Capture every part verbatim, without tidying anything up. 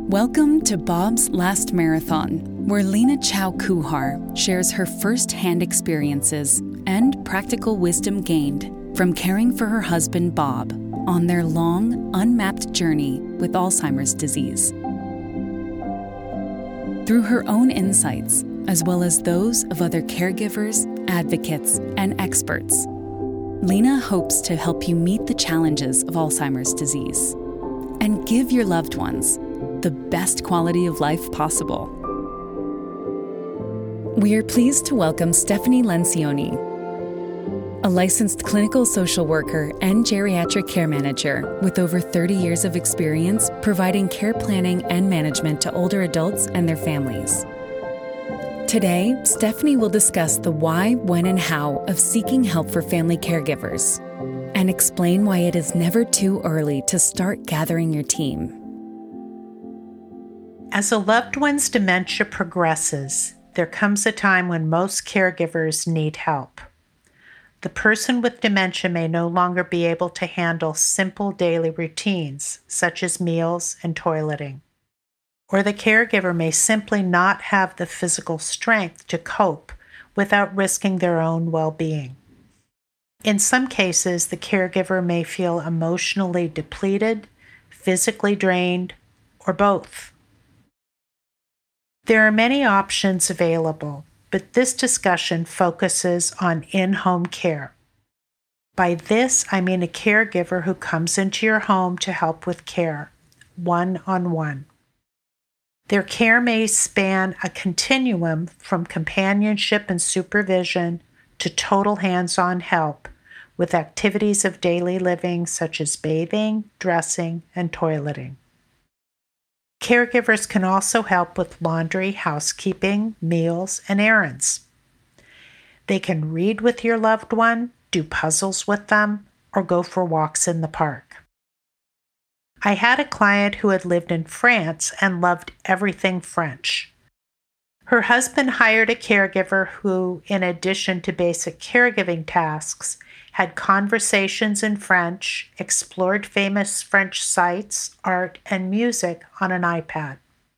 Welcome to Bob's Last Marathon, where Lena Chow Kuhar shares her first-hand experiences and practical wisdom gained from caring for her husband Bob on their long, unmapped journey with Alzheimer's disease. Through her own insights, as well as those of other caregivers, advocates, and experts, Lena hopes to help you meet the challenges of Alzheimer's disease and give your loved ones the best quality of life possible. We are pleased to welcome Stephanie Lencioni, a licensed clinical social worker and geriatric care manager with over thirty years of experience providing care planning and management to older adults and their families. Today, Stephanie will discuss the why, when, and how of seeking help for family caregivers and explain why it is never too early to start gathering your team. As a loved one's dementia progresses, there comes a time when most caregivers need help. The person with dementia may no longer be able to handle simple daily routines, such as meals and toileting. Or the caregiver may simply not have the physical strength to cope without risking their own well-being. In some cases, the caregiver may feel emotionally depleted, physically drained, or both. There are many options available, but this discussion focuses on in-home care. By this, I mean a caregiver who comes into your home to help with care, one-on-one. Their care may span a continuum from companionship and supervision to total hands-on help with activities of daily living such as bathing, dressing, and toileting. Caregivers can also help with laundry, housekeeping, meals, and errands. They can read with your loved one, do puzzles with them, or go for walks in the park. I had a client who had lived in France and loved everything French. Her husband hired a caregiver who, in addition to basic caregiving tasks, had conversations in French, explored famous French sites, art, and music on an iPad.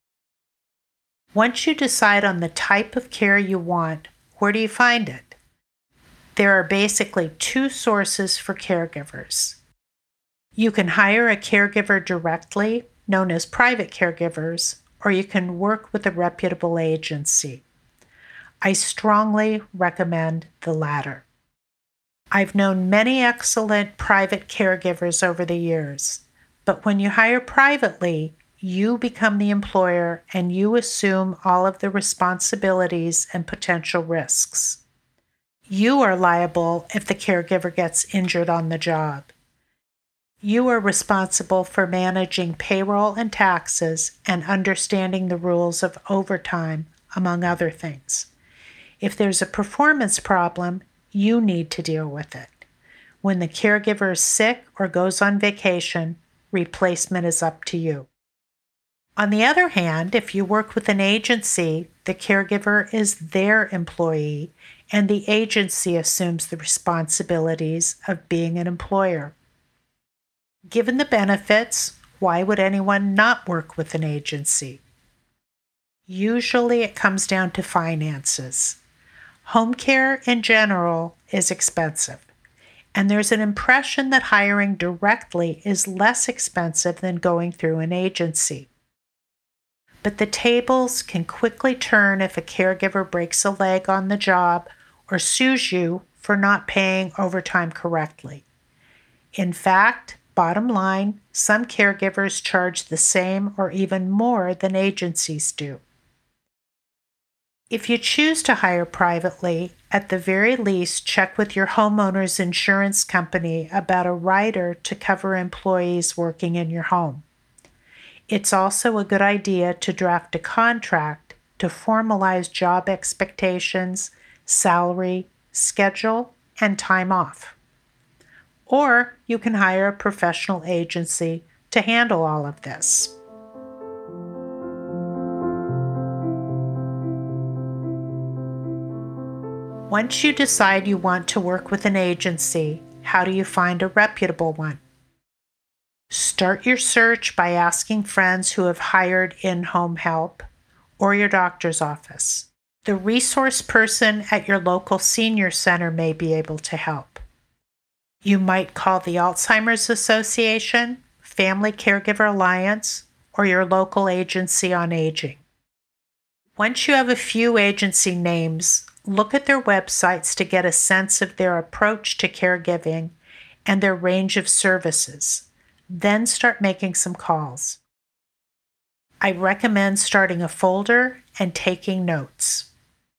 Once you decide on the type of care you want, where do you find it? There are basically two sources for caregivers. You can hire a caregiver directly, known as private caregivers, or you can work with a reputable agency. I strongly recommend the latter. I've known many excellent private caregivers over the years, but when you hire privately, you become the employer and you assume all of the responsibilities and potential risks. You are liable if the caregiver gets injured on the job. You are responsible for managing payroll and taxes and understanding the rules of overtime, among other things. If there's a performance problem, you need to deal with it. When the caregiver is sick or goes on vacation, replacement is up to you. On the other hand, if you work with an agency, the caregiver is their employee, and the agency assumes the responsibilities of being an employer. Given the benefits, why would anyone not work with an agency? Usually it comes down to finances. Home care in general is expensive, and there's an impression that hiring directly is less expensive than going through an agency. But the tables can quickly turn if a caregiver breaks a leg on the job or sues you for not paying overtime correctly. In fact, bottom line, some caregivers charge the same or even more than agencies do. If you choose to hire privately, at the very least, check with your homeowner's insurance company about a rider to cover employees working in your home. It's also a good idea to draft a contract to formalize job expectations, salary, schedule, and time off. Or you can hire a professional agency to handle all of this. Once you decide you want to work with an agency, how do you find a reputable one? Start your search by asking friends who have hired in-home help or your doctor's office. The resource person at your local senior center may be able to help. You might call the Alzheimer's Association, Family Caregiver Alliance, or your local agency on aging. Once you have a few agency names, look at their websites to get a sense of their approach to caregiving and their range of services. Then start making some calls. I recommend starting a folder and taking notes.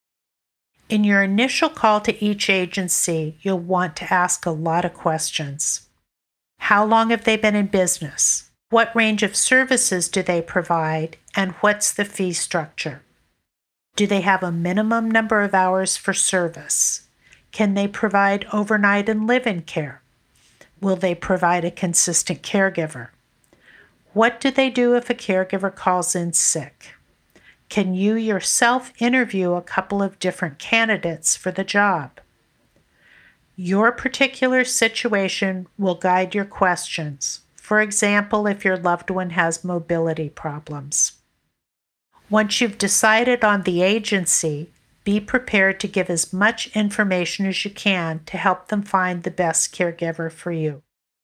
In your initial call to each agency, you'll want to ask a lot of questions. How long have they been in business? What range of services do they provide? And what's the fee structure? Do they have a minimum number of hours for service? Can they provide overnight and live-in care? Will they provide a consistent caregiver? What do they do if a caregiver calls in sick? Can you yourself interview a couple of different candidates for the job? Your particular situation will guide your questions. For example, if your loved one has mobility problems. Once you've decided on the agency, be prepared to give as much information as you can to help them find the best caregiver for you.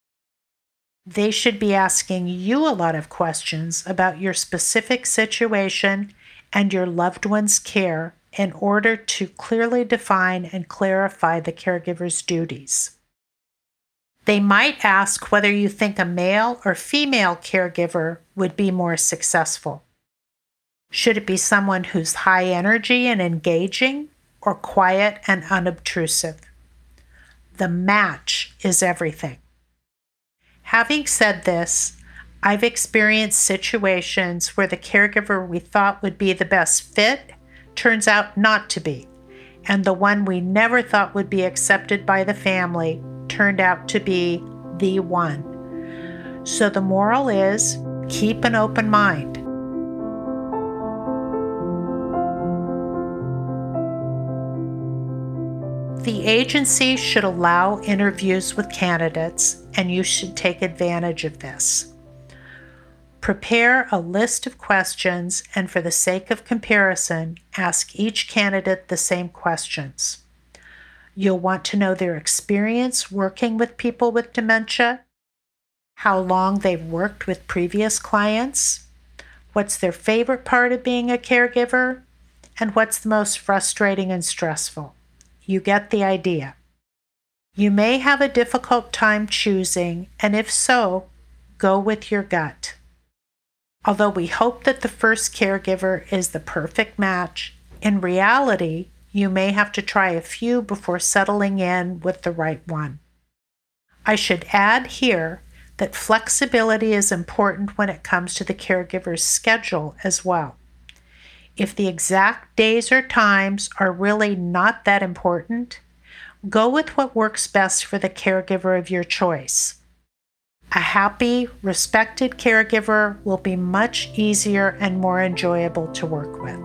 They should be asking you a lot of questions about your specific situation and your loved one's care in order to clearly define and clarify the caregiver's duties. They might ask whether you think a male or female caregiver would be more successful. Should it be someone who's high energy and engaging, or quiet and unobtrusive? The match is everything. Having said this, I've experienced situations where the caregiver we thought would be the best fit turns out not to be, and the one we never thought would be accepted by the family turned out to be the one. So the moral is, keep an open mind. The agency should allow interviews with candidates, and you should take advantage of this. Prepare a list of questions, and for the sake of comparison, ask each candidate the same questions. You'll want to know their experience working with people with dementia, how long they've worked with previous clients, what's their favorite part of being a caregiver, and what's the most frustrating and stressful. You get the idea. You may have a difficult time choosing, and if so, go with your gut. Although we hope that the first caregiver is the perfect match, in reality, you may have to try a few before settling in with the right one. I should add here that flexibility is important when it comes to the caregiver's schedule as well. If the exact days or times are really not that important, go with what works best for the caregiver of your choice. A happy, respected caregiver will be much easier and more enjoyable to work with.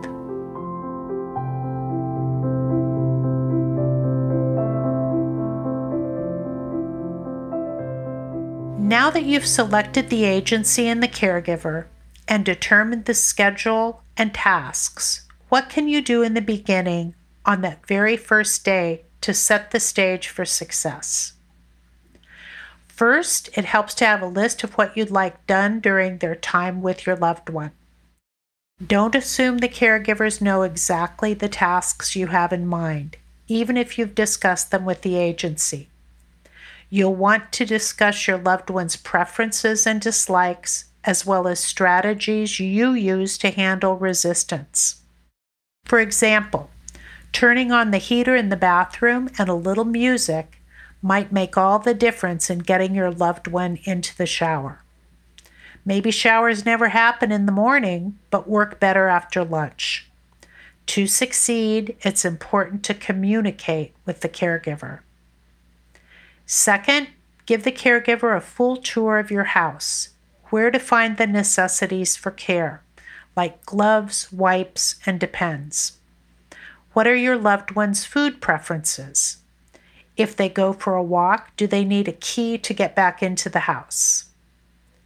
Now that you've selected the agency and the caregiver and determined the schedule and tasks, what can you do in the beginning on that very first day to set the stage for success? First, it helps to have a list of what you'd like done during their time with your loved one. Don't assume the caregivers know exactly the tasks you have in mind, even if you've discussed them with the agency. You'll want to discuss your loved one's preferences and dislikes, as well as strategies you use to handle resistance. For example, turning on the heater in the bathroom and a little music might make all the difference in getting your loved one into the shower. Maybe showers never happen in the morning, but work better after lunch. To succeed, it's important to communicate with the caregiver. Second, give the caregiver a full tour of your house, where to find the necessities for care, like gloves, wipes, and Depends. What are your loved one's food preferences? If they go for a walk, do they need a key to get back into the house?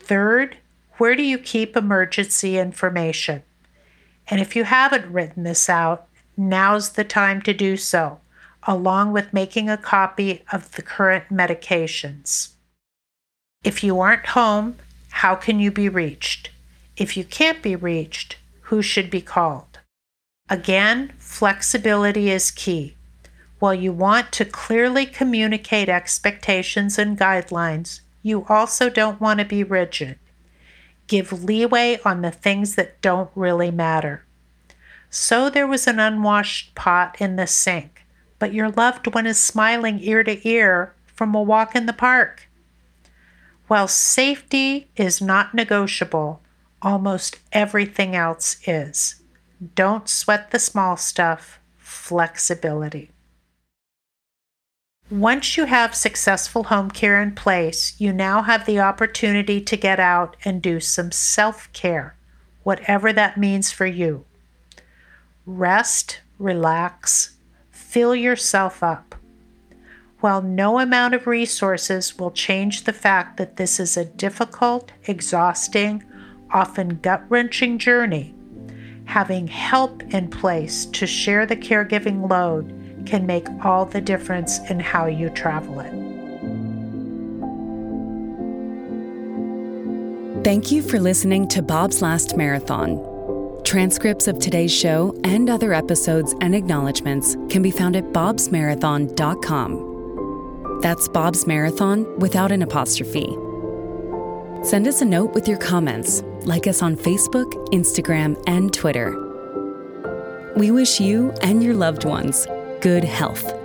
Third, where do you keep emergency information? And if you haven't written this out, now's the time to do so, along with making a copy of the current medications. If you aren't home, how can you be reached? If you can't be reached, who should be called? Again, flexibility is key. While you want to clearly communicate expectations and guidelines, you also don't want to be rigid. Give leeway on the things that don't really matter. So there was an unwashed pot in the sink, but your loved one is smiling ear to ear from a walk in the park. While safety is not negotiable, almost everything else is. Don't sweat the small stuff. Flexibility. Once you have successful home care in place, you now have the opportunity to get out and do some self-care, whatever that means for you. Rest, relax, fill yourself up. While no amount of resources will change the fact that this is a difficult, exhausting, often gut-wrenching journey, having help in place to share the caregiving load can make all the difference in how you travel it. Thank you for listening to Bob's Last Marathon. Transcripts of today's show and other episodes and acknowledgments can be found at bobs marathon dot com. That's Bob's Marathon without an apostrophe. Send us a note with your comments. Like us on Facebook, Instagram, and Twitter. We wish you and your loved ones good health.